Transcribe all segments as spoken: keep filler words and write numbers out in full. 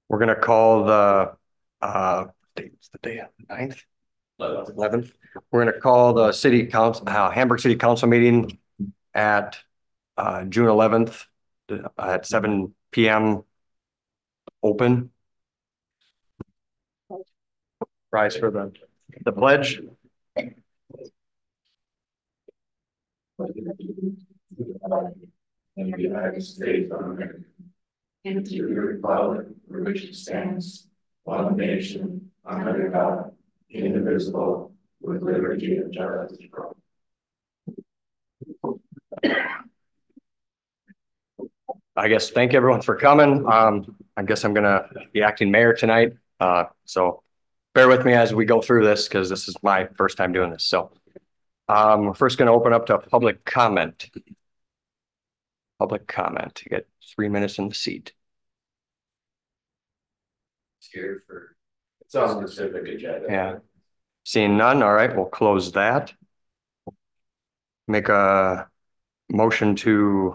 We're gonna call the, uh, date's the day, ninth, eleventh. We're gonna call the city council, uh, Hamburg City Council meeting at, uh, June eleventh at seven P M open. Rise for the, the pledge. In the United States of America, and to the republic for which it stands, one nation, under God, indivisible, with liberty and justice for all. I guess thank everyone for coming. Um, I guess I'm gonna be acting mayor tonight. Uh, so bear with me as we go through this because this is my first time doing this. So um, we're first gonna open up to public comment. Public comment. You get three minutes in the seat. It's here for some specific agenda. Yeah. Seeing none. All right, we'll close that. Make a motion to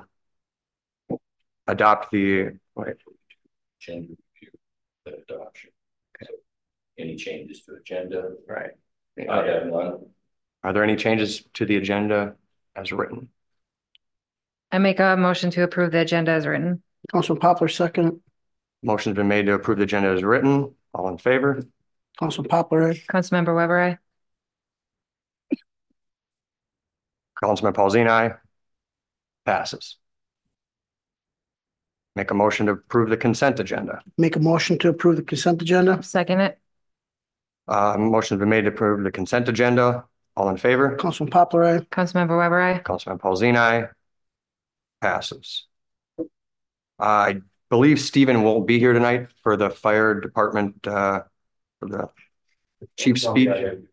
adopt the, wait, Agenda review, the adoption. Okay. So any changes to agenda? Right. I have none. Are there any changes to the agenda as written? I make a motion to approve the agenda as written. Councilman Poplar, second. Motion's been made to approve the agenda as written. All in favor? Councilman Poplar, aye. Councilmember Weber, aye. Councilman Paulzini, aye. Passes. Make a motion to approve the consent agenda. Make a motion to approve the consent agenda. Second it. Uh, motion's been made to approve the consent agenda. All in favor? Councilman Poplar, aye. Councilmember Weber, aye. Councilman Paulzini, aye. Passes. I believe Stephen won't be here tonight for the fire department, uh, for the chief speech.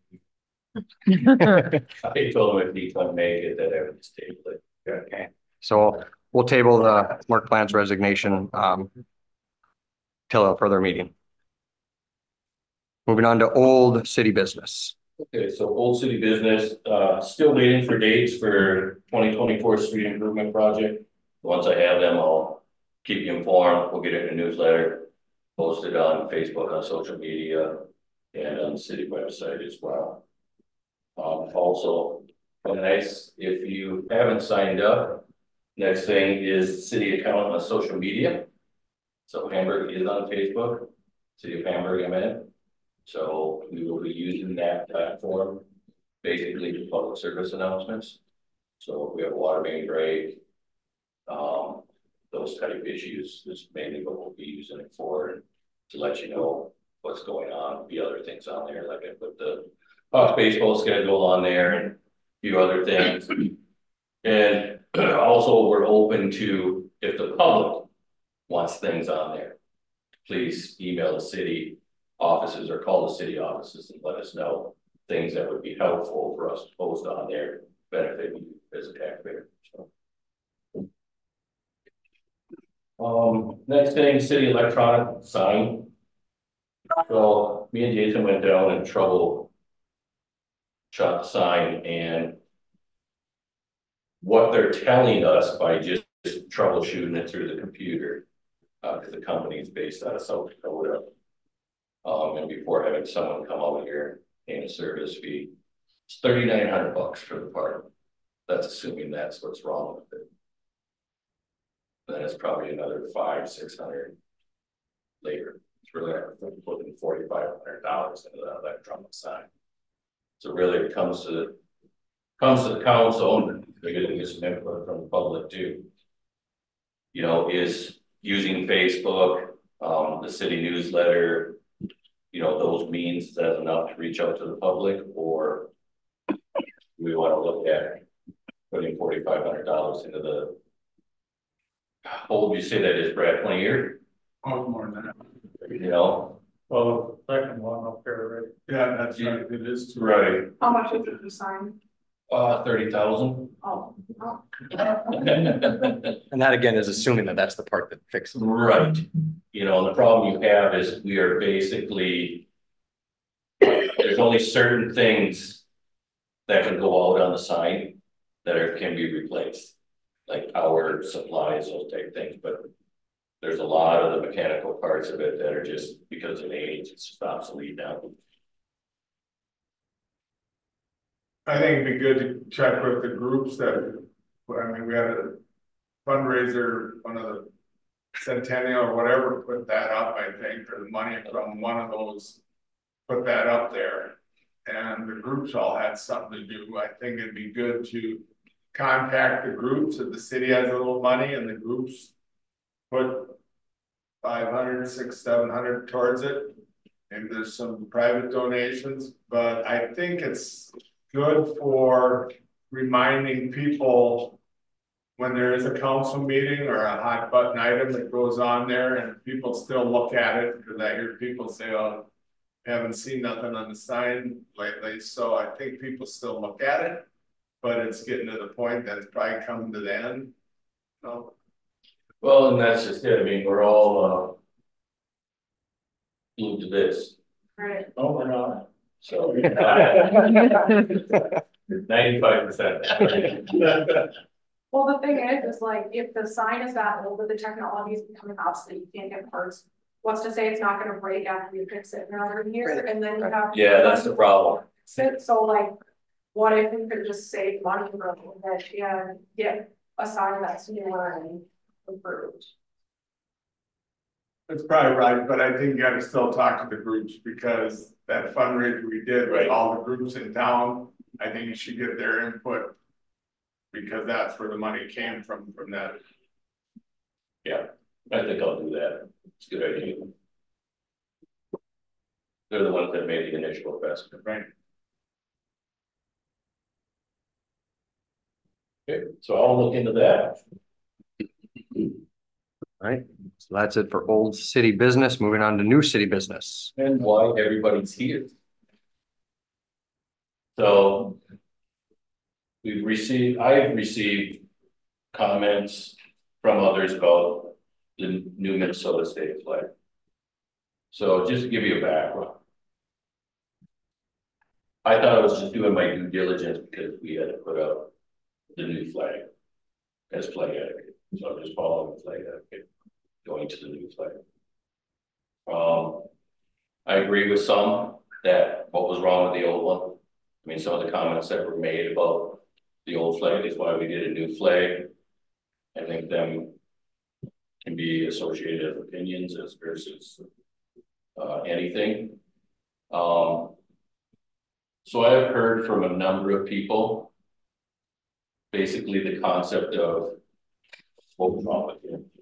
I told him if he couldn't make it, that I would just table it. Okay, so we'll table the Mark Plant's resignation um, till a further meeting. Moving on to old city business. Okay, so old city business, uh, still waiting for dates for twenty twenty-four street improvement project. Once I have them, I'll keep you informed. We'll get it in a newsletter, post it on Facebook, on social media, and on the city website as well. Um, also, nice, if you haven't signed up, next thing is city account on social media. So Hamburg is on Facebook, City of Hamburg, I'm in. So we will be using that platform basically for public service announcements. So if we have a water main break, um, those type of issues is mainly what we'll be using it for, to let you know what's going on. Be other things on there, like I put the Hawks baseball schedule on there and a few other things. And also we're open to, if the public wants things on there, please email the city offices or call the city offices and let us know things that would be helpful for us to post on there, benefit you as a taxpayer. So. Um, next thing, city electronic sign. So me and Jason went down and trouble shot the sign, and what they're telling us by just troubleshooting it through the computer, because uh, the company is based out of South Dakota. Um, and before having someone come over here and a service fee, it's thirty-nine hundred bucks for the part. That's assuming that's what's wrong with it. Then it's probably another five, six hundred later. It's really like putting forty-five hundred dollars into that electronic sign. So really, it comes to comes to the council, and we're going to get some input from the public too. You know, is using Facebook, um, the city newsletter, you know, those means, is that enough to reach out to the public, or do we want to look at putting forty-five hundred dollars into the, what would you say that is, Brad, twenty years? Oh, more than that. You know? Well, the second one up there, right? Yeah, that's right, it is. Too. Right. How much is it to sign? Uh, thirty thousand. Oh, oh. And that again is assuming that that's the part that fixes it. Right. You know, and the problem you have is we are basically, there's only certain things that can go out on the sign that are, can be replaced, like our supplies, those type of things. But there's a lot of the mechanical parts of it that are just because of age, it's obsolete now. I think it'd be good to check with the groups that, I mean, we had a fundraiser, one of the Centennial or whatever, put that up, I think, or the money from one of those, put that up there. And the groups all had something to do. I think it'd be good to contact the groups if the city has a little money and the groups put five hundred, six, seven hundred towards it. And there's some private donations, but I think it's good for reminding people when there is a council meeting or a hot button item that goes on there and people still look at it, because I hear people say, oh, haven't seen nothing on the sign lately. So I think people still look at it, but it's getting to the point that it's probably coming to the end. So. Well, and that's just it. I mean, we're all uh glued to this. Right. Oh, we're not. So ninety-five percent. Well, the thing is, is like, if the sign is that old, that the technology is becoming obsolete, you can't get parts. What's to say it's not gonna break after you fix it in another year, and then you have. Yeah, that's the problem. So, so like, what if we could just save money for a little bit and get a sign that's newer and improved? That's probably right, but I think you gotta still talk to the groups, because that fundraiser we did with Right. all the groups in town, I think you should get their input. Because that's where the money came from, from that. Yeah, I think I'll do that. It's a good idea. They're the ones that made the initial investment. Right. Okay, so I'll look into that. Right, so that's it for old city business. Moving on to new city business. And why everybody's here. So. We've received, I've received comments from others about the new Minnesota state flag. So just to give you a background. I thought I was just doing my due diligence because we had to put up the new flag as flag etiquette. So I'm just following the flag etiquette, going to the new flag. Um, I agree with some that what was wrong with the old one. I mean, some of the comments that were made about the old flag is why we did a new flag. I think them can be associated with opinions as versus uh, anything. Um, so I've heard from a number of people, basically the concept of what was wrong with it.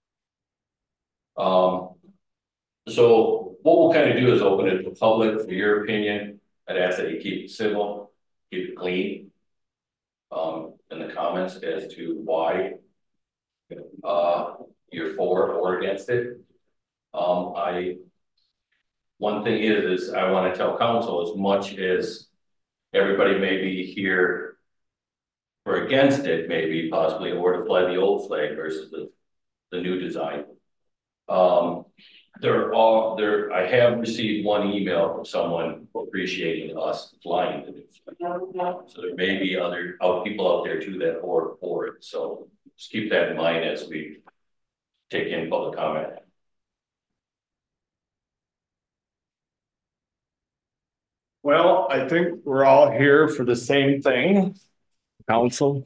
Um, so what we'll kind of do is open it to the public for your opinion. I'd ask that you keep it civil, keep it clean. Um, in the comments as to why uh, you're for or against it. Um, I, one thing is, is I want to tell council, as much as everybody may be here or against it, maybe possibly, or to fly the old flag versus the, the new design. Um, they're all there. I have received one email from someone appreciating us flying the new flag. So there may be other out people out there too that are for it. So just keep that in mind as we take in public comment. Well, I think we're all here for the same thing, council.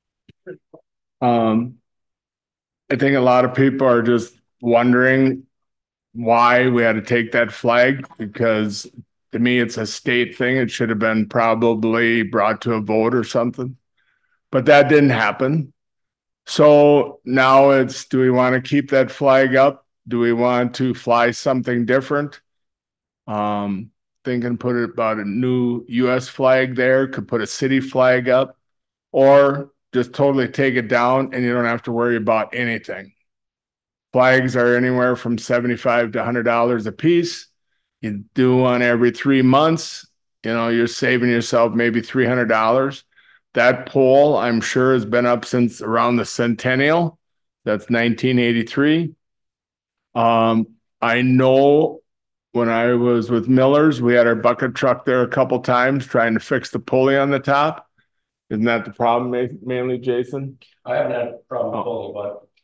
Um, I think a lot of people are just wondering why we had to take that flag, because to me, it's a state thing. It should have been probably brought to a vote or something, but that didn't happen. So now it's, do we want to keep that flag up? Do we want to fly something different? Um, thinking put it about a new U S flag there, could put a city flag up, or just totally take it down and you don't have to worry about anything. Flags are anywhere from seventy-five to a hundred dollars a piece. You do one every three months, you know, you're saving yourself maybe three hundred dollars. That pole, I'm sure, has been up since around the centennial. That's nineteen eighty-three. Um, I know when I was with Miller's, we had our bucket truck there a couple times trying to fix the pulley on the top. Isn't that the problem mainly, Jason? I haven't had a problem with it, but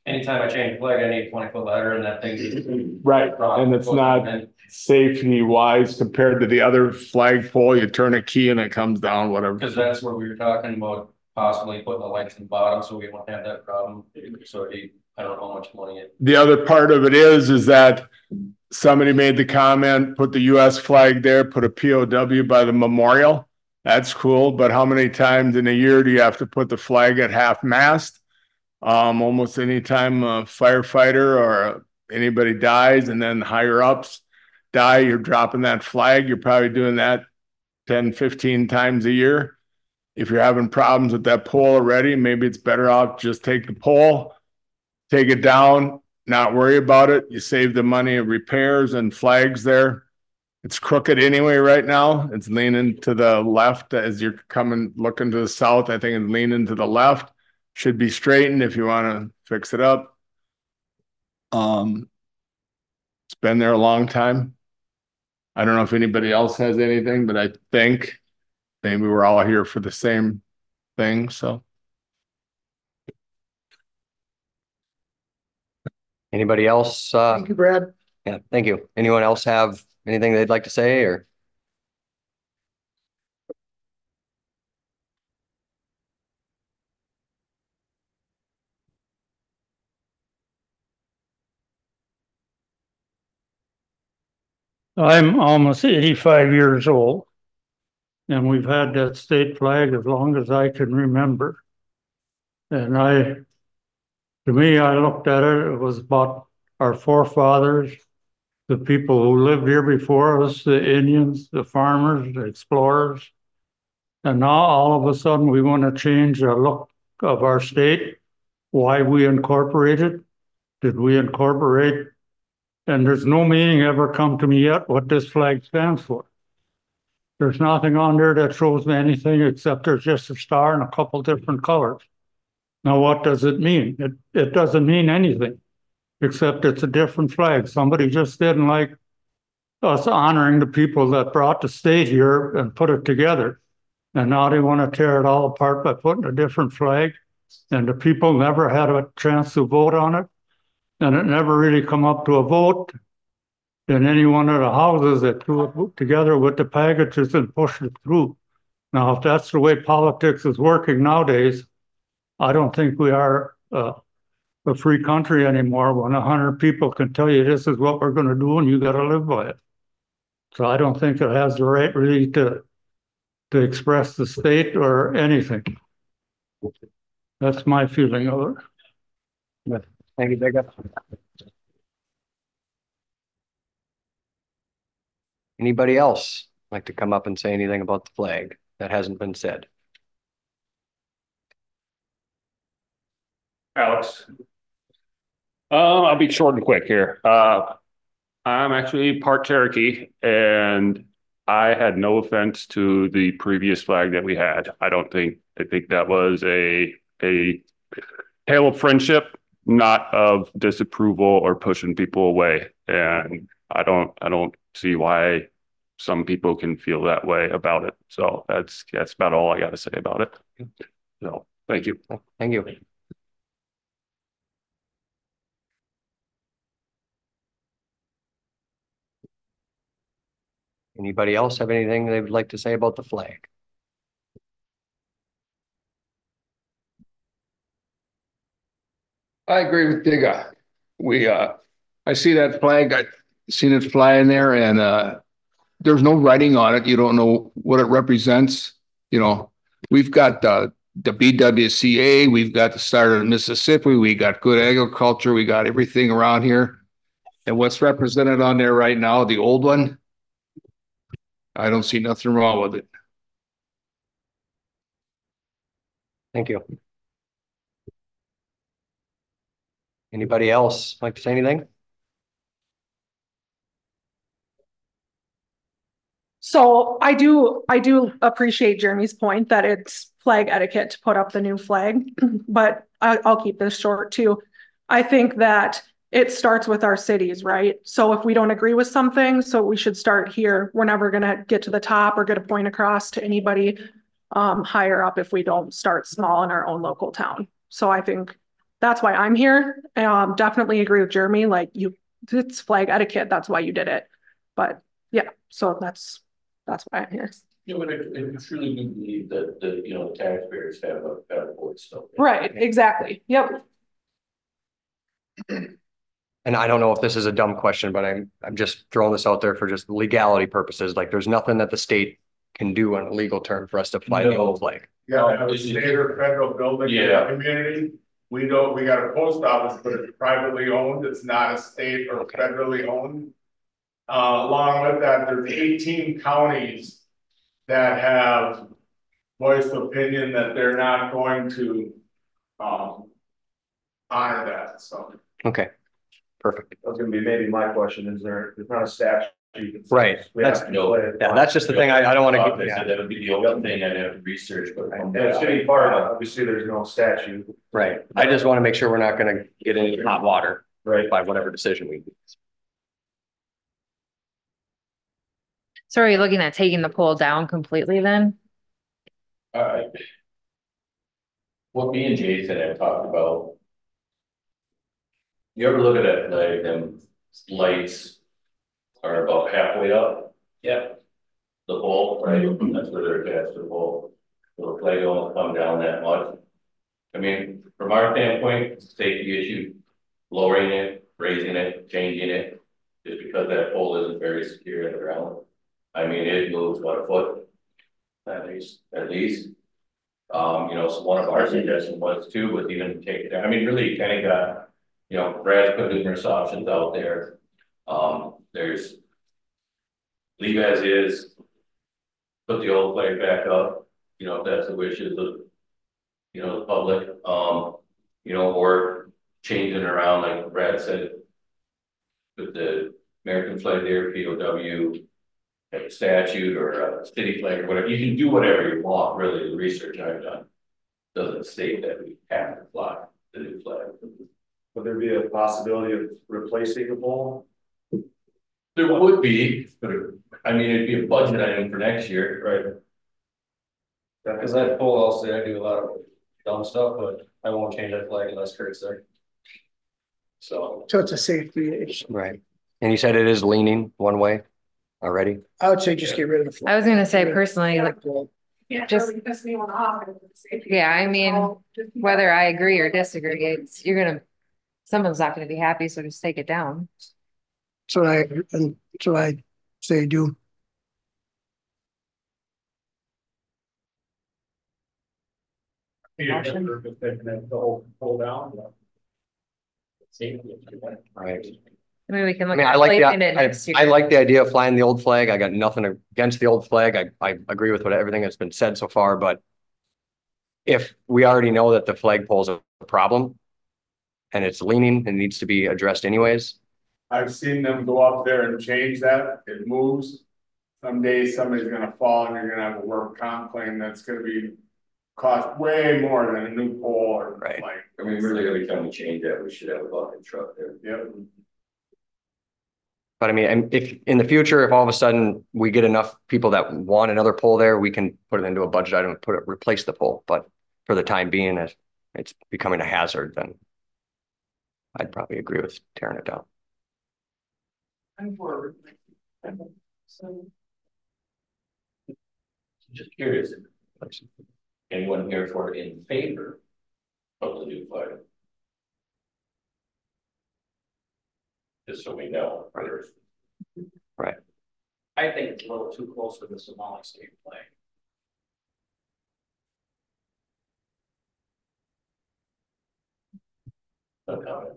anytime I change flag, I need a twenty foot ladder and that thing. Right, and it's not safety wise compared to the other flagpole, you turn a key and it comes down, whatever. Because that's where we were talking about possibly putting the lights in the bottom, so we won't have that problem. So he, I don't know how much money it. The other part of it is, is that somebody made the comment, put the U S flag there, put a P O W by the memorial. That's cool, but how many times in a year do you have to put the flag at half mast? Um, almost any time a firefighter or anybody dies and then higher ups die, you're dropping that flag. You're probably doing that ten, fifteen times a year. If you're having problems with that pole already, maybe it's better off just take the pole, take it down, not worry about it. You save the money of repairs and flags there. It's crooked anyway right now. It's leaning to the left as you're coming, looking to the south. I think it's leaning to the left. Should be straightened if you want to fix it up. Um, it's been there a long time. I don't know if anybody else has anything, but I think maybe we're all here for the same thing, so. Anybody else? Uh, Thank you, Brad. yeah, thank you. Anyone else have anything they'd like to say or? I'm almost eighty-five years old. And we've had that state flag as long as I can remember. And I, to me, I looked at it, it was about our forefathers, the people who lived here before us, the Indians, the farmers, the explorers. And now all of a sudden we want to change the look of our state. Why we incorporated? Did we incorporate? And there's no meaning ever come to me yet what this flag stands for. There's nothing on there that shows me anything except there's just a star and a couple different colors. Now, what does it mean? It, it doesn't mean anything, except it's a different flag. Somebody just didn't like us honoring the people that brought the state here and put it together. And now they want to tear it all apart by putting a different flag. And the people never had a chance to vote on it. And it never really come up to a vote in any one of the houses that threw it together with the packages and pushed it through. Now, if that's the way politics is working nowadays, I don't think we are uh, a free country anymore when a hundred people can tell you this is what we're going to do and you got to live by it. So I don't think it has the right really to, to express the state or anything. That's my feeling of it. Thank you, Jacob. Anybody else like to come up and say anything about the flag that hasn't been said? Alex. Uh, I'll be short and quick here. Uh, I'm actually part Cherokee, and I had no offense to the previous flag that we had. I don't think, I think that was a, a tale of friendship, not of disapproval or pushing people away. And I don't, I don't see why some people can feel that way about it. So that's, that's about all I got to say about it. So thank you. Thank you. Anybody else have anything they would like to say about the flag? I agree with Digga. We, uh, I see that flag, I seen it fly in there and, uh, there's no writing on it. You don't know what it represents. You know, we've got, uh, the B W C A, we've got the start of Mississippi, we got good agriculture, we got everything around here. And what's represented on there right now, the old one, I don't see nothing wrong with it. Thank you. Anybody else like to say anything? So I do, I do appreciate Jeremy's point that it's flag etiquette to put up the new flag, but I, I'll keep this short too. I think that it starts with our cities, right? So if we don't agree with something, so we should start here. We're never gonna get to the top or get a point across to anybody um, higher up if we don't start small in our own local town. So I think that's why I'm here. Um, definitely agree with Jeremy, like you, it's flag etiquette, that's why you did it. But yeah, so that's, that's why I'm here. You know, but I, I truly do believe that, the you know, the taxpayers have a better voice, so. Right, exactly. Yep. And I don't know if this is a dumb question, but I'm, I'm just throwing this out there for just legality purposes. Like, there's nothing that the state can do on a legal term for us to fly the No. old flag. Yeah, have a state or federal building in Yeah. the community. We don't, we got a post office, but it's privately owned. It's not a state or federally owned. Uh, along with that, there's eighteen counties that have voiced opinion that they're not going to, um, honor that, so. Okay, perfect. That was gonna be maybe my question, is there, there's not a statute. that says Right, we have that's- to no, play it. Yeah, that's just the thing. I, I don't want Uh, to, I said that would be the only thing I'd have to research, but. And the city park, obviously, there's no statute. right. I just want to make sure we're not going to get any hot water Right. by whatever decision we make. So are you looking at taking the pole down completely then? Alright. What me and Jason have talked about. You ever look at that flag, them lights are about halfway up? Yep. The pole, right, that's where they're attached to the pole. So the flag don't come down that much. I mean, from our standpoint, it's a safety issue, lowering it, raising it, changing it. Just because that pole isn't very secure in the ground. I mean, it moves what, a foot? At least, at least. Um, you know, so one of our suggestions was too, was even to take it down. I mean, really, you kind of got, you know, Brad's put numerous options out there. Um, there's. Leave as is. Put the old flag back up, you know, if that's the wishes of. You know, the public, um, you know, or changing it around, like Brad said. With the American flag there, P O W. A statute or a city flag or whatever, you can do whatever you want, really, the research I've done. Doesn't state that we have to fly the new flag. Would there be a possibility of replacing the pole? There would be, but I mean, it'd be a budget item for next year. Right. Yeah, cause that pole, I'll say I do a lot of dumb stuff, but I won't change that flag unless Kurt's there. So. So it's a safety issue. Right. And you said it is leaning one way already? I would say just get rid of the flag. I was gonna say personally, like, Yeah, Just- really piss me off. yeah, I mean, whether I agree or disagree, it's, you're gonna, someone's not gonna be happy, so just take it down. So I, and so I say do. Motion. The whole pull down. Right. I mean, we can I look mean, I at like the, placing it I, next year. I like the idea of flying the old flag. I got nothing against the old flag. I, I agree with what everything that's been said so far, but if we already know that the flagpole is a problem and it's leaning and needs to be addressed anyways, I've seen them go up there and change that, it moves. Someday somebody's gonna fall and you're gonna have a work comp claim that's gonna be. Cost way more than a new pole or Right. like. I mean, really, every time we change that, we should have a bucket truck there. Yep. but I mean, and if in the future, if all of a sudden we get enough people that want another pole there, we can put it into a budget item and put it, replace the pole. But for the time being, it's, it's becoming a hazard, then I'd probably agree with tearing it down. I'm forward. So. Just curious, anyone here for in favor of the new flag? Just so we know. Right. I think it's a little too close to the Somali state flag. No comment.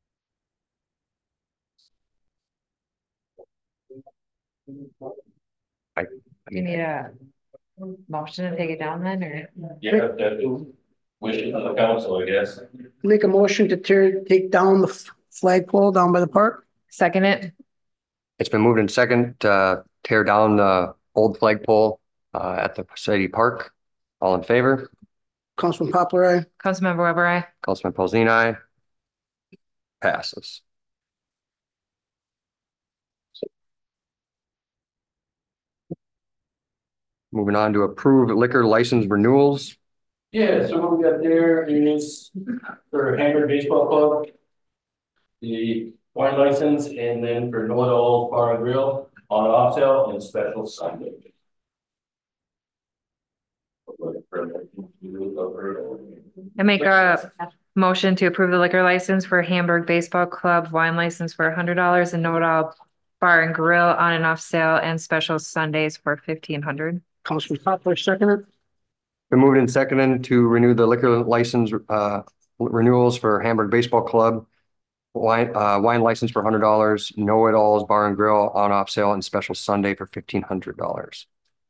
You need a motion to take it down then, or? Yeah, that wishes of the council, I guess. Make a motion to tear, take down the f- flagpole down by the park. Second it? It's been moved in second, uh, tear down the old flagpole, uh, at the city park. All in favor? Councilman Poplar, aye. Councilmember Weber, aye. Councilman Paulson, aye. Passes. Moving on to approve liquor license renewals. Yeah, so what we got there is for Hamburg Baseball Club, the wine license, and then for Know-It-All Bar and Grill on off sale and special Sunday. I make a motion to approve the liquor license for Hamburg Baseball Club, wine license for a hundred dollars and Know-It-All Bar and Grill on and off sale and special Sundays for fifteen hundred. Councilman Poplar, second. Been moved and seconded to renew the liquor license, uh, renewals for Hamburg Baseball Club. Wine, uh, wine license for hundred dollars, Know-It-Alls Bar and Grill on off sale and special Sunday for fifteen hundred dollars.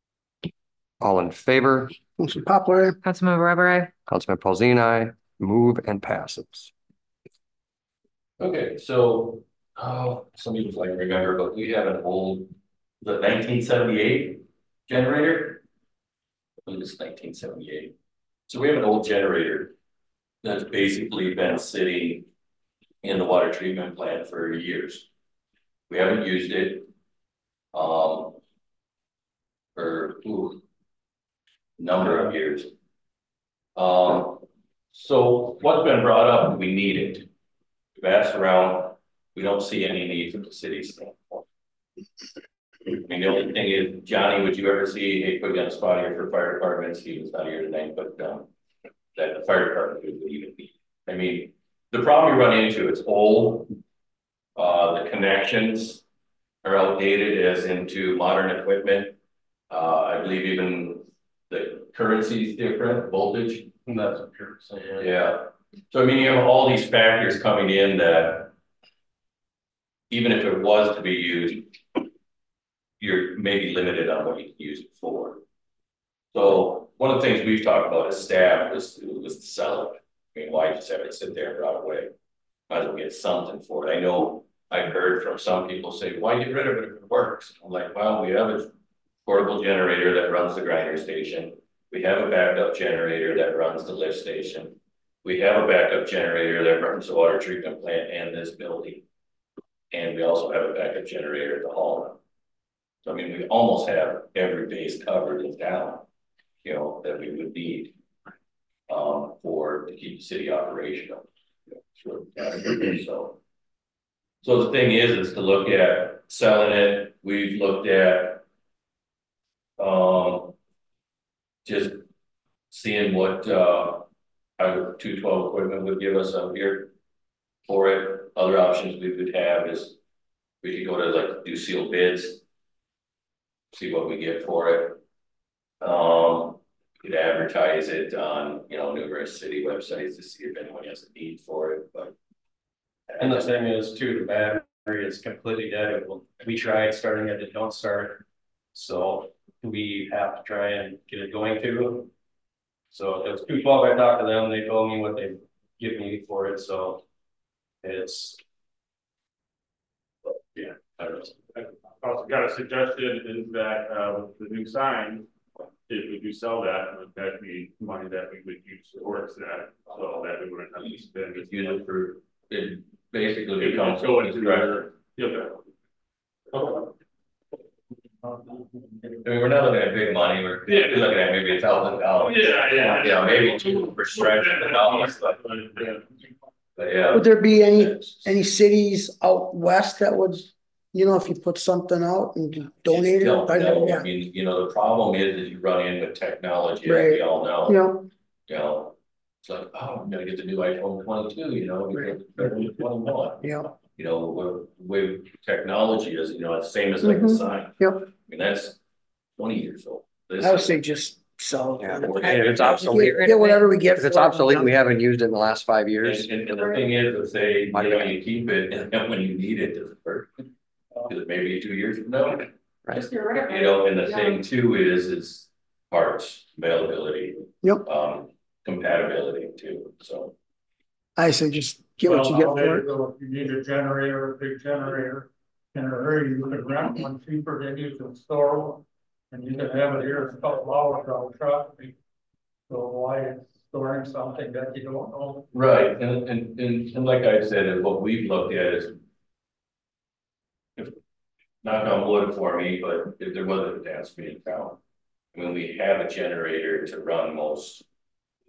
All in favor? Councilman Poplar, Councilmember Weber, aye. Councilman Paulson, aye. Move and passes. Okay, so, oh, some people like remember, but we have an old, the nineteen seventy-eight generator. I believe it's nineteen seventy-eight. So we have an old generator that's basically been sitting in the water treatment plant for years. We haven't used it um, for ooh, number of years. Um, so what's been brought up, we need it. We've asked around, we don't see any need from the city standpoint. I mean, the only thing is, Johnny, would you ever see, hey, put you on the spot here for fire departments, he was not here tonight, but um, that the fire department would even be. I mean, the problem you run into, it's old, uh, the connections are outdated as into modern equipment. Uh, I believe even the currency is different, voltage. That's what you're saying. Yeah. So I mean, you have all these factors coming in that even if it was to be used, you're maybe limited on what you can use it for. So one of the things we've talked about as staff was to, was to sell it. I mean, why just have it sit there and rot away? Might as well get something for it. I know I've heard from some people say, why get rid of it if it works? I'm like, well, we have a portable generator that runs the grinder station. We have a backup generator that runs the lift station. We have a backup generator that runs the water treatment plant and this building. And we also have a backup generator at the hall. So I mean, we almost have every base covered in town, you know, that we would need um, for to keep the city operational. You know, so, so the thing is, is to look at selling it. We've looked at um, just seeing what uh, our two twelve equipment would give us out here for it. Other options we would have is we could go to like do sealed bids, see what we get for it. Um, we could advertise it on, you know, numerous city websites to see if anyone has a need for it. But And the thing is too, the battery is completely dead. We tried starting it, it don't start. So we have to try and get it going too. So it was two twelve, I talked to them, they told me what they give me for it, so it's. Yeah, I don't know. I also got a suggestion is that, uh, with the new sign, if we do sell that, would that be money that we would use towards that, so that we wouldn't have to spend it. use it for, it basically It becomes. go into the, yeah. Okay. I mean, we're not looking at big money, we're Yeah. we're looking at maybe a thousand dollars. Yeah, yeah. Yeah, maybe two for stretch the dollars, but, but yeah. would there be any, any cities out west that would, you know, if you put something out and donate it? Don't know. I Yeah, mean, you know, the problem is that you run in with technology, as we Right. all know, yeah, you know. It's like, oh, I'm gonna get the new iPhone twenty-two, you know, we get the twenty-one. yeah, You know, where, where technology is, you know, it's same as like the Mhm. sign. yep. I mean, that's twenty years old. This I would is- say just sell it. Yeah. And if it's obsolete, Get whatever we get. if it's for it. obsolete and we haven't used it in the last five And, years, and, and the thing is, if they, you Why do know, we- you keep it, and then when you need it, does it work? Because maybe two years from now, Just get rid of you it. know, and the thing too is, is parts availability. Yep. Um, compatibility too, so. I say just get what you get for it. Well, if you need a generator, a big generator, in a hurry, you can rent one cheaper than you can store one. And you can have it here in a couple hours on truck. So why storing something that you don't know? Right, and, and, and, and like I said, is what we've looked at is. If, knock on wood for me, but if there was a catastrophe in town, I mean, we have a generator to run most.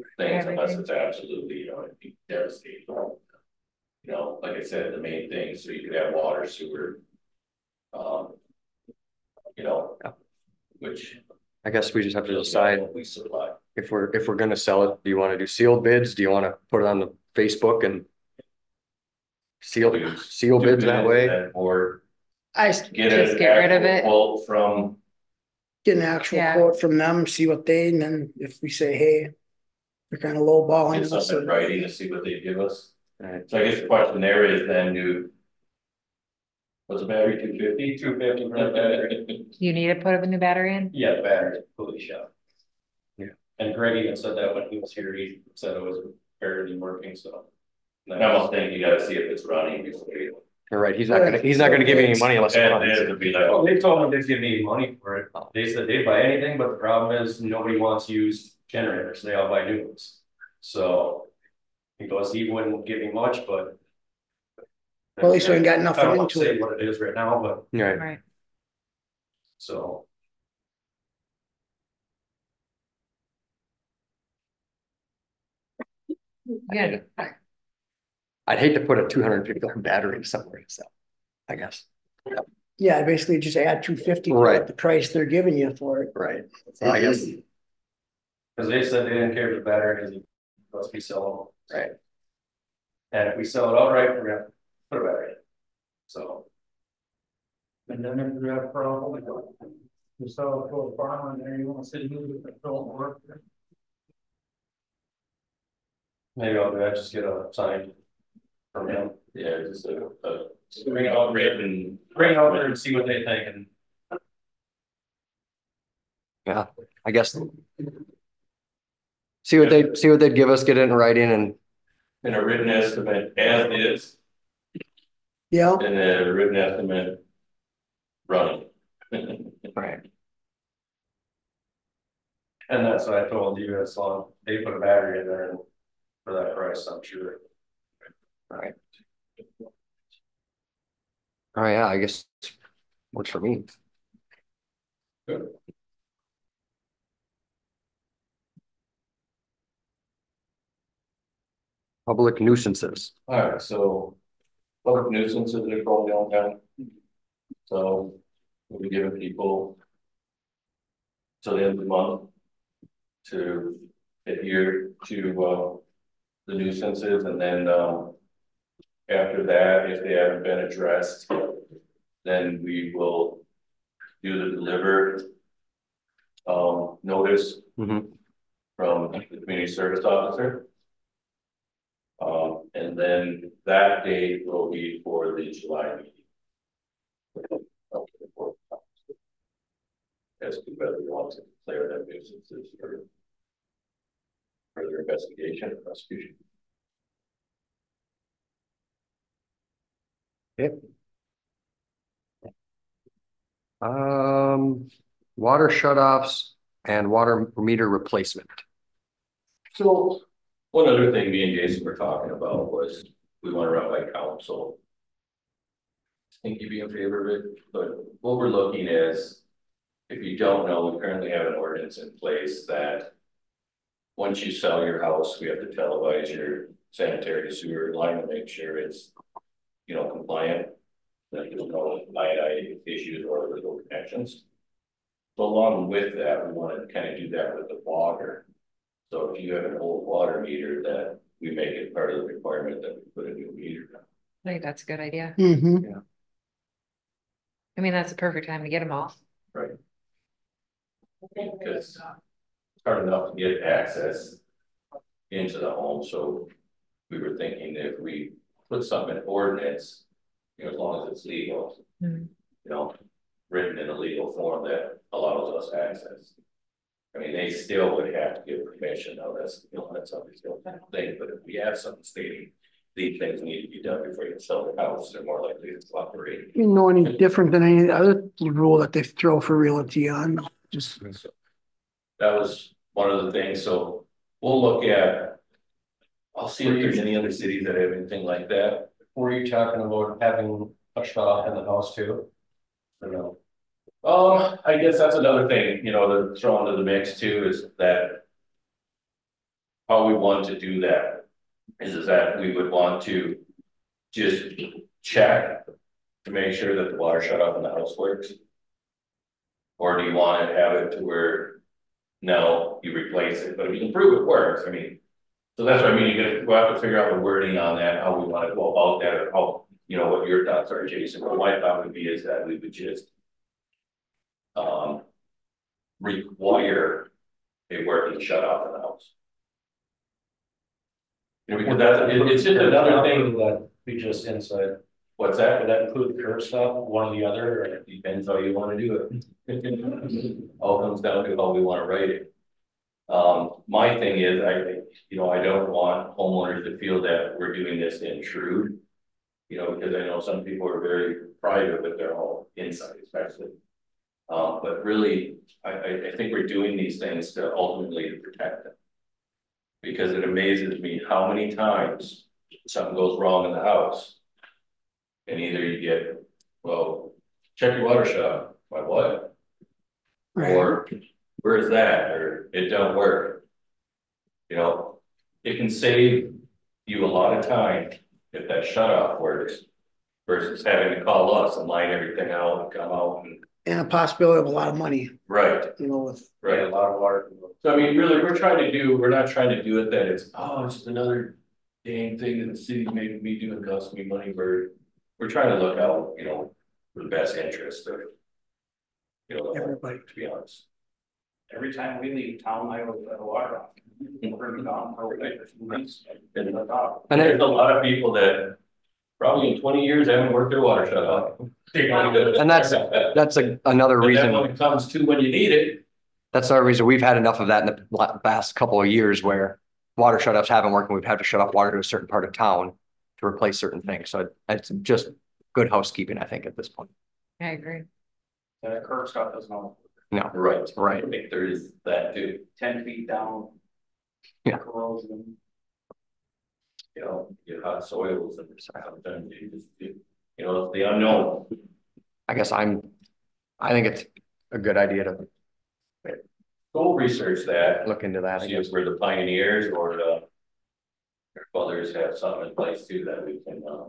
things unless Everything. it's absolutely, you know, it'd be devastating. You know, like I said, the main thing, so you could have water, sewer. Um. You know, which. I guess we just have to decide We supply. if we're, if we're gonna sell it, do you wanna do sealed bids? Do you wanna put it on the Facebook and seal, seal bids that way? Or I s- get Just an get rid of actual it. quote from, get an actual Yeah. quote from them, see what they, and then if we say, hey, they're kind of lowballing get us. something in or- writing to see what they give us. Right. So I guess the question there is then do. What's the battery, two fifty? Two fifty for the battery. You need to put a new battery in? Yeah, the battery's completely shot. Yeah. And Greg even said that when he was here, he said it was barely working, so. And I almost think you gotta see if it's running before you. You're right, he's not gonna, he's not gonna give you any money unless. it And runs. it would be like, Oh, oh, they told me they'd give me money for it. They said they'd buy anything, but the problem is nobody wants used generators. They all buy new ones. So. He goes, he wouldn't give me much, but. Well, at least we ain't got I nothing don't want to into say it. what it is right now, but Right, Right. so. Good. I'd hate to put a two hundred and fifty dollar battery somewhere, so, I guess, Yeah, basically just add two fifty to Right. what the price they're giving you for it. right, so I guess, Cause they said they didn't care for the battery, cause he must be selling. them. right, And if we sell it outright, we're gonna put a battery in. So. And then if you have a problem, you sell it to a farmer and there you want to say you don't work. Maybe I'll do that, just get a sign. From him, yeah, just a, a, bring it out written. bring it out there and see what they think and. yeah, I guess. See what they, see what they'd give us, get it in writing and, In a written estimate as is, Yeah, and a written estimate. Running. right, And that's what I told you, as long they put a battery in there and for that price, I'm sure. right. Oh, yeah, I guess works for me. Good. Public nuisances. Alright, so. Public nuisances are called downtown. So. We'll be giving people. Till the end of the month. To adhere to, uh. The nuisances and then, um. After that, if they haven't been addressed. Then we will. Do the deliver. Um, notice. Mhm. From the community service officer. Um, and then that date will be for the July meeting. As to whether we want to declare that nuisances for. Further investigation or prosecution. Um, water shutoffs and water meter replacement. So, one other thing me and Jason were talking about was, we want to run by council. I think you'd be in favor of it, but what we're looking is, if you don't know, we currently have an ordinance in place that. Once you sell your house, we have to televise your sanitary sewer line to make sure it's, you know, compliant. That there's no light eye issues or legal connections. So along with that, we want to kind of do that with the water. So if you have an old water meter, that we make it part of the requirement that we put a new meter on. I think that's a good idea. mm-hmm. I mean, that's the perfect time to get them all. Right. Because it's hard enough to get access into the home, so we were thinking if we put something in ordinance, you know, as long as it's legal, Mhm. you know, written in a legal form that allows us access. I mean, they still would have to give permission, though, that's, you know, that's something still kind of thing, but if we have something stating these things need to be done before you sell the house, they're more likely to cooperate. You know, any different than any other rule that they throw for realty on, just. So that was one of the things, so we'll look at. I'll see if there's any other cities that have anything like that. Were you talking about having a shut off in the house too? Or no? Um, I guess that's another thing, you know, to throw into the mix too, is that. how we want to do that is, is that we would want to just check to make sure that the water shut off in the house works? Or do you want to have it to where, no, you replace it, but if you can prove it works, I mean, so that's what I mean, you gotta, we'll have to figure out the wording on that, how we want to go about that, or how, you know, what your thoughts are, Jason. What my thought would be is that we would just um, require a working shut off in the house. You know, because that's, it- it's just another thing. That be just inside. What's that? Would that include the curb stop, one or the other, or It depends how you want to do it. All comes down to how we want to write it. Um, my thing is, I think, you know, I don't want homeowners to feel that we're doing this to intrude. You know, because I know some people are very private with their home inside, especially. Um, but really, I, I, I think we're doing these things to ultimately protect them. Because it amazes me how many times something goes wrong in the house. And either you get, well, check your water shut, by what? Right. Or where is that? Or it don't work. You know, it can save you a lot of time if that shut off works versus having to call us and line everything out and come out and. And a possibility of a lot of money, Right, you know, with, right, a lot of water. So I mean, really, we're trying to do, we're not trying to do it that it's, oh, it's just another dang thing that the city's making me do and cost me money. We're, we're trying to look out, you know, for the best interest of, you know, everybody. to be honest. Every time we leave town, I always have a water off. Bring it down, or like, there's weeks, and And, the top. and there's a lot of people that probably in twenty years haven't worked their water shut off. And that's, that's a, another But then reason, when it comes to when you need it, that's another reason we've had enough of that in the la- past couple of years where water shut-offs haven't worked and we've had to shut off water to a certain part of town to replace certain things. So it's just good housekeeping, I think, at this point. I agree. And the curb stop doesn't all, No, right, right. I think there is that too, ten feet down. Yeah. Corrosion. you know, get hot soils and sometimes you just, you you know, it's the unknown. I guess I'm, I think it's a good idea to Go research that, look into that. I see guess. if we're the pioneers or the if others have something in place too that we can uh,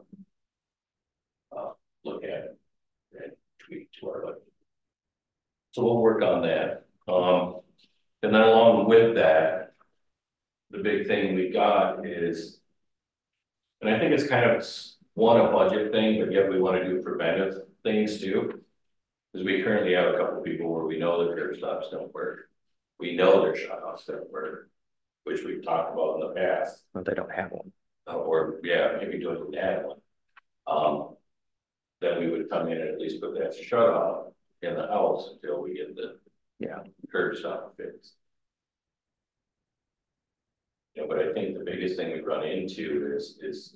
uh, look at and tweak to our life. So we'll work on that. Um, and then along with that, the big thing we got is, and I think it's kind of one a budget thing, but yet we want to do preventive things too. Because we currently have a couple of people where we know that curb stops don't work. We know their shut offs don't work, which we've talked about in the past. But they don't have one. Uh, or yeah, maybe do it with that one. Um, then we would come in and at least put that shut off in the house until we get the Yeah. curb stop fixed. Yeah, but I think the biggest thing we run into is is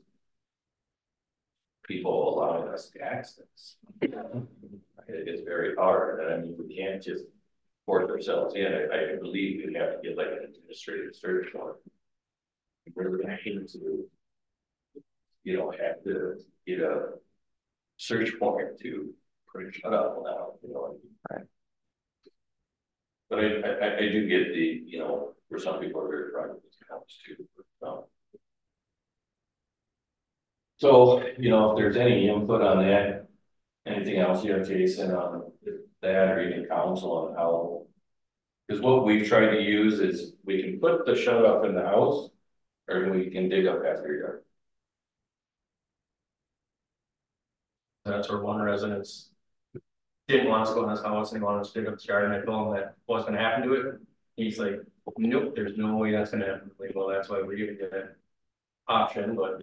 people allowing us to access. It is very hard, and I mean, we can't just force ourselves in. I, I believe we have to get like an administrative search warrant. We're gonna hate to, you know, have to get a search warrant to put a shut off now, you know. Right. But I, I, I do get the, you know, where some people are very proud of these accounts too. Um, So, you know, if there's any input on that, anything else you have, Jason, on that or even council on how. Because what we've tried to use is we can put the shut off in the house or we can dig up after your yard. That's where one residence didn't want us to go in his house and he wanted us to dig up his yard, and I told him that what's gonna happen to it. He's like, nope, there's no way that's gonna happen. Like, well, that's why we're giving you that option, but.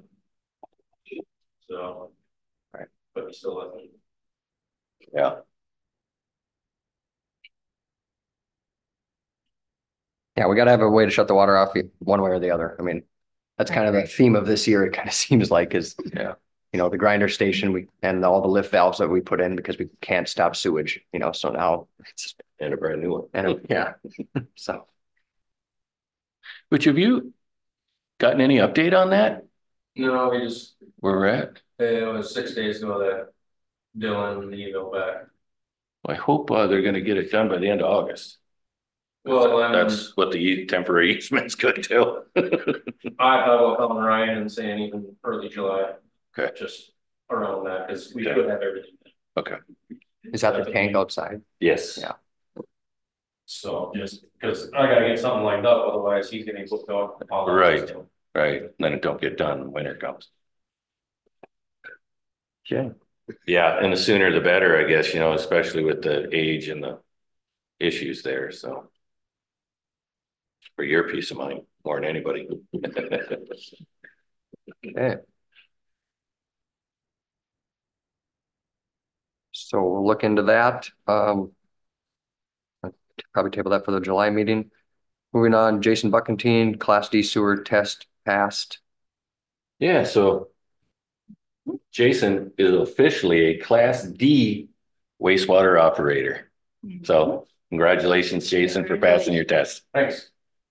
So. Right. But he still doesn't. Yeah. Yeah, we gotta have a way to shut the water off one way or the other. I mean, that's kind of the theme of this year. It kind of seems like is, Yeah. you know, the grinder station, we, and all the lift valves that we put in because we can't stop sewage, you know, so now it's, And a brand new one. and yeah, so. Which have you gotten any update on that? No, we just, Where we're at? it was six days ago that Dylan emailed back. I hope uh, they're gonna get it done by the end of August. Well, I'm- That's what the temporary easement's good too. I thought about calling Ryan and saying even early July. Okay. Just around that, because we Okay. could have everything. Okay. Is that the tank outside? Yes. Yeah. So just because I gotta get something lined up, otherwise he's getting booked out. all that Right. stuff. Right, then it don't get done when winter comes. Okay. Yeah, and the sooner the better, I guess, you know, especially with the age and the issues there, so. For your peace of mind, more than anybody. Okay. So we'll look into that. Um. I'll probably table that for the July meeting. Moving on, Jason Buckentine, Class D sewer test passed. Yeah, so. Jason is officially a Class D wastewater operator. So congratulations, Jason, for passing your test. Thanks.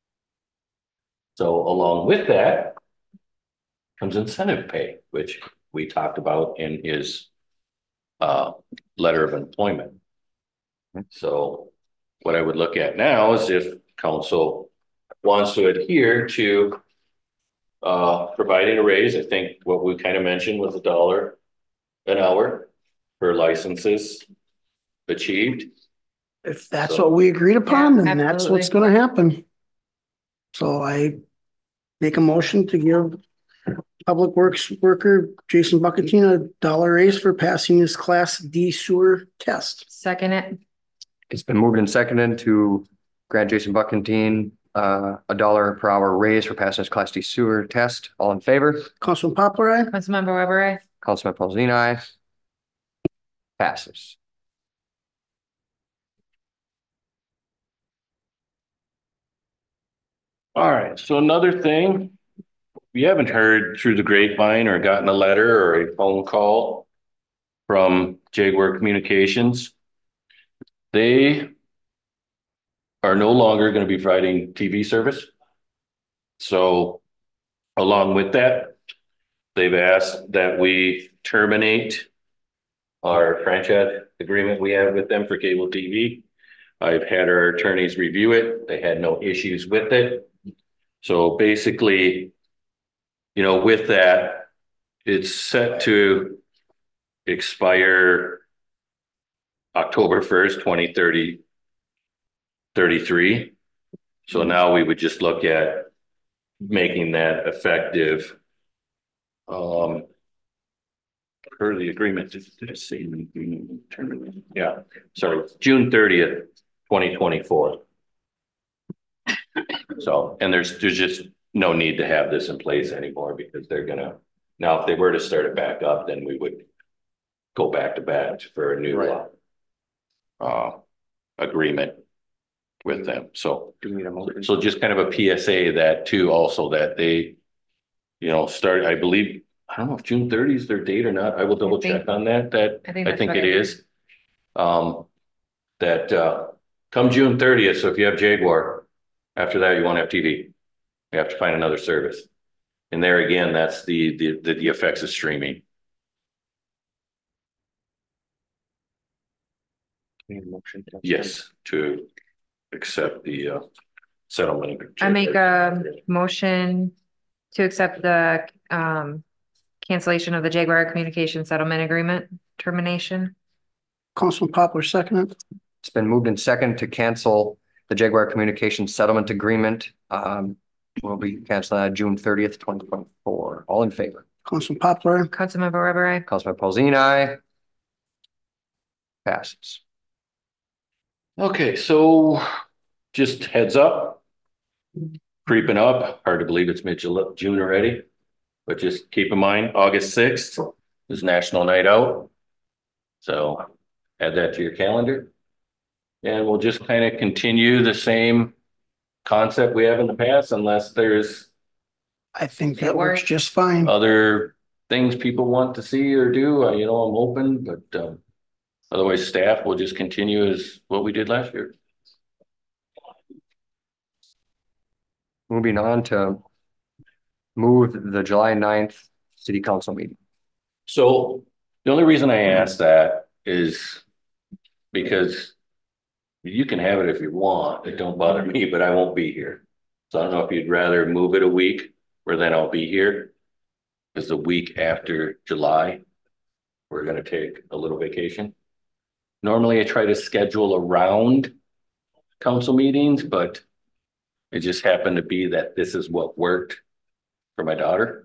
So along with that comes incentive pay, which we talked about in his uh, letter of employment. So what I would look at now is if council wants to adhere to uh, providing a raise. I think what we kind of mentioned was a dollar an hour for licenses achieved. If that's So- what we agreed upon, Yeah, then that's what's absolutely. gonna happen. So I make a motion to give Public Works worker Jason Bucatine a dollar raise for passing his Class D sewer test. Second it. It's been moved and seconded to grant Jason Buckentine uh, a dollar per hour raise for passing his Class D sewer test. All in favor? Councilman Poplar, aye? Councilmember Weber, aye. Councilman Paulson, aye. Passes. All right, so another thing, we haven't heard through the grapevine or gotten a letter or a phone call from Jaguar Communications. They are no longer going to be providing T V service. So along with that, they've asked that we terminate our franchise agreement we have with them for cable T V. I've had our attorneys review it. They had no issues with it. So basically, you know, with that, it's set to expire October first, twenty thirty, thirty-three. So now we would just look at making that effective. Um, per the agreement, did did it say? in the agreement? Yeah, sorry, June thirtieth, twenty twenty-four. So, and there's, there's just no need to have this in place anymore because they're gonna, now, if they were to start it back up, then we would go back to back for a new Right. uh, uh, agreement with them. So, Do we need a motion? so just kind of a P S A that too, also that they, you know, start, I believe, I don't know if June thirtieth is their date or not. I will double think- check on that. That, I think I that's think what it I heard. is. Um, that, uh, come June thirtieth, so if you have Jaguar, after that, you won't have T V. You have to find another service. And there again, that's the, the, the, the effects of streaming. Need a motion to- Yes, to accept the, uh, settlement. I make a motion to accept the um cancellation of the Jaguar Communication Settlement Agreement termination. Councilman Poplar, second. It's been moved and second to cancel the Jaguar Communications Settlement Agreement. Um, will be canceling on June thirtieth, twenty twenty-four. All in favor? Councilman Poplar, Councilmember Weber, aye. Councilman Paulson, aye. Passes. Okay, so just heads up. Creeping up, hard to believe it's mid June already. But just keep in mind, August sixth is National Night Out. So add that to your calendar. And we'll just kind of continue the same concept we have in the past unless there's I think It that works works. just fine. other things people want to see or do. Uh, You know, I'm open, but um, otherwise staff will just continue as what we did last year. Moving on to move the July ninth city council meeting. So the only reason I asked that is because You can have it if you want. It don't bother me, but I won't be here. So I don't know if you'd rather move it a week or then I'll be here. Because the week after July, we're gonna take a little vacation. Normally I try to schedule around council meetings, but it just happened to be that this is what worked for my daughter,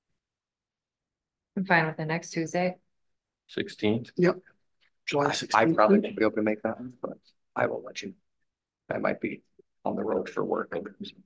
I'm fine with the next Tuesday. sixteenth. July I sixteenth. probably won't be able to make that, but I will let you. I might be on the road for work.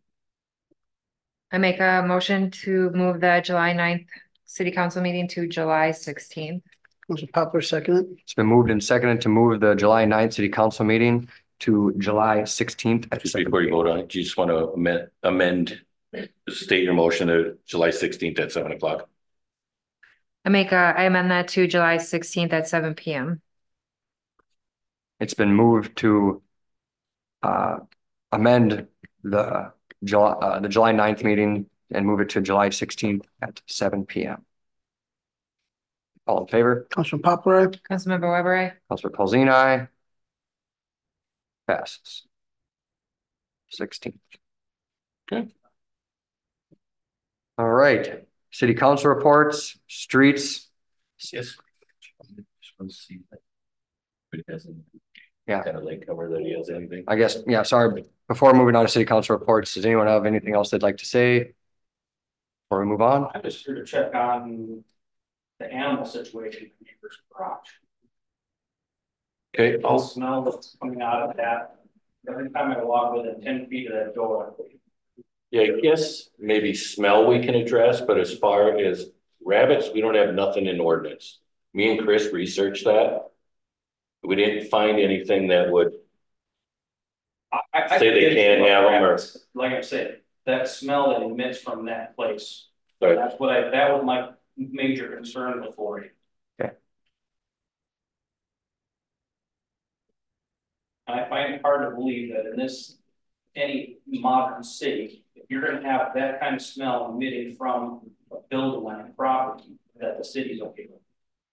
I make a motion to move the July 9th city council meeting to July sixteenth. Councilman Poplar, second. It's been moved and seconded to move the July ninth city council meeting to July sixteenth at Just seven before you p m. vote on it, do you just want to amend, amend, state your motion to July sixteenth at seven o'clock? I make a, I amend that to July sixteenth at seven P M. It's been moved to uh, amend the July, uh, the July ninth meeting and move it to July sixteenth at seven P M. All in favor? Councilman Poplar, Councilmember Weber, I. Councilor Paulson, aye. Passes. Sixteen. Okay. All right, city council reports, streets. Yes. Just want to see that. But it hasn't. Yeah. Kind of like cover that he has anything. I guess, yeah, sorry, before moving on to city council reports, does anyone have anything else they'd like to say? Before we move on? I'm just here to check on the animal situation in the neighbor's garage. Okay, All smell that's coming out of that. Every time I walk within ten feet of that door. yeah, I guess maybe smell we can address, but as far as rabbits, we don't have nothing in ordinance. Me and Chris researched that. We didn't find anything that would I, I say they can't have them or. Like I said, that smell that emits from that place. Right. That's what I, that was my major concern before. Okay. I find it hard to believe that in this, any modern city, if you're gonna have that kind of smell emitting from a building on property, that the city's okay with.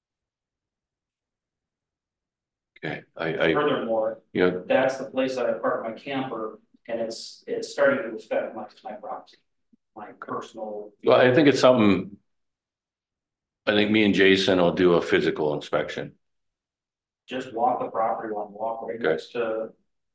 Okay, I, I, Furthermore, you know, that's the place that I park my camper, and it's, it's starting to affect my, my property, my personal. well, I think it's something. I think me and Jason will do a physical inspection. Just walk the property line, walk right Okay. next to.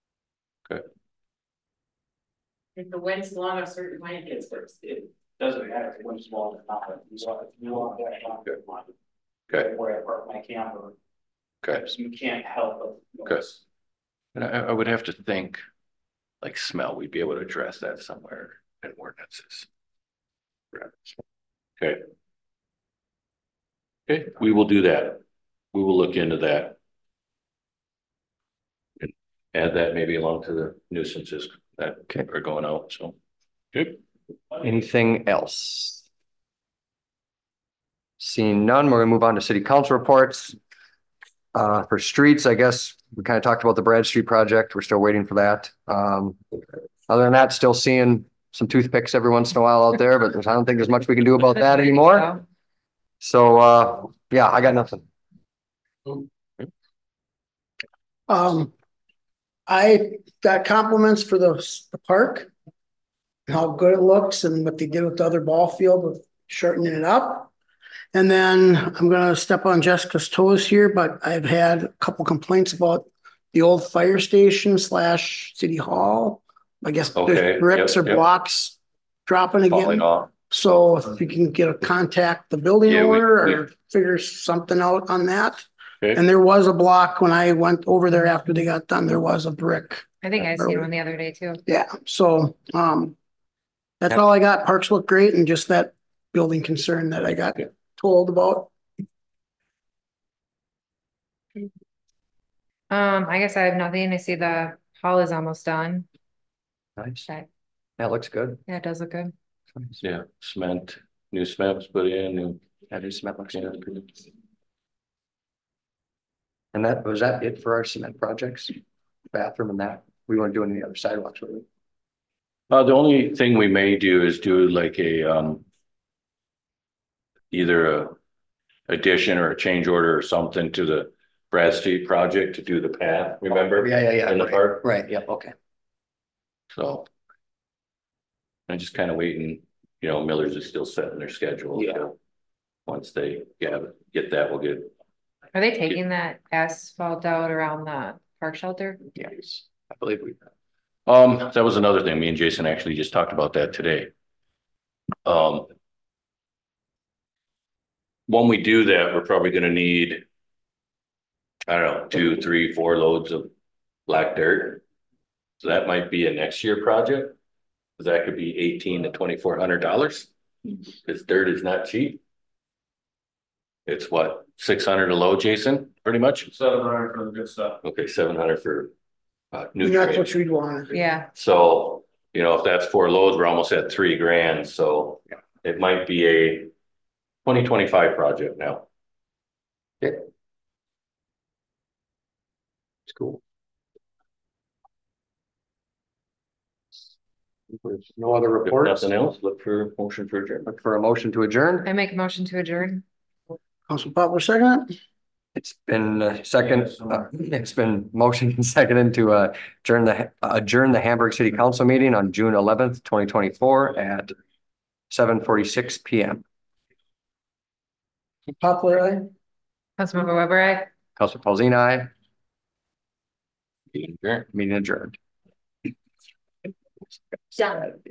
If the wind's blowing a certain way, it gets It's, it doesn't matter if it's small or not, if you want, if you want that property line. Okay. Where I park my camper, Okay, so you can't help but. Okay. and I, I would have to think. Like smell, we'd be able to address that somewhere in ordinances. Okay. Okay, we will do that. We will look into that. And add that maybe along to the nuisances that Okay. are going out, so. Good. Anything else? Seeing none, we're gonna move on to city council reports. Uh, for streets, I guess we kind of talked about the Brad Street project. We're still waiting for that. Um, other than that, still seeing some toothpicks every once in a while out there, but there's, I don't think there's much we can do about that anymore. So, uh, yeah, I got nothing. um, I got compliments for the, the park. How good it looks and what they did with the other ball field with shortening it up. And then I'm gonna step on Jessica's toes here, but I've had a couple complaints about the old fire station slash city hall. I guess Okay, there's bricks yep, or yep. blocks dropping Falling again. off. So if you can get a contact the building Yeah, we- owner we- or figure something out on that. Okay. And there was a block when I went over there after they got done, there was a brick. I think I seen one the other day too. Yeah, so, um, that's all I got. Parks look great and just that building concern that I got told about. Um, I guess I have nothing. I see the hall is almost done. Nice. Okay. That looks good. Yeah, it does look good. Yeah, cement, new cement was put in, new. That new cement looks good. And that, was that it for our cement projects? Bathroom and that? We weren't doing any other sidewalks, were we? Uh, the only thing we may do is do like a, um. Either a addition or a change order or something to the Brad Street project to do the path, remember? Yeah, yeah, yeah. In the right, park, Right, yeah, okay. so. I'm just kind of waiting, you know, Miller's is still setting their schedule. Yeah. so Once they get, get that, we'll get, Are they taking that asphalt out around the park shelter? yes, I believe we. Um, that was another thing, me and Jason actually just talked about that today. Um. When we do that, we're probably gonna need. I don't know, two, three, four loads of black dirt. So that might be a next year project. 'Cause that could be eighteen to twenty-four hundred dollars. Cause dirt is not cheap. It's what, six hundred a load, Jason, pretty much? Seven hundred for the good stuff. Okay, seven hundred for. Uh, That's nutrient. what you'd want. Yeah, So, you know, if that's four loads, we're almost at three grand, so it might be a twenty twenty-five project now. It's cool. There's no other If reports. nothing else, look for motion for adjournment. Look for a motion to adjourn. I make a motion to adjourn. Council Poplar second. It's been uh, second, uh, it's been motion and seconded to uh, adjourn the adjourn the Hamburg City Council meeting on June eleventh, twenty twenty-four at seven forty-six P M. Poplar, aye. Councilmember Weber, aye. Council Paulson, aye. Meeting adjourned. Meeting adjourned. Done.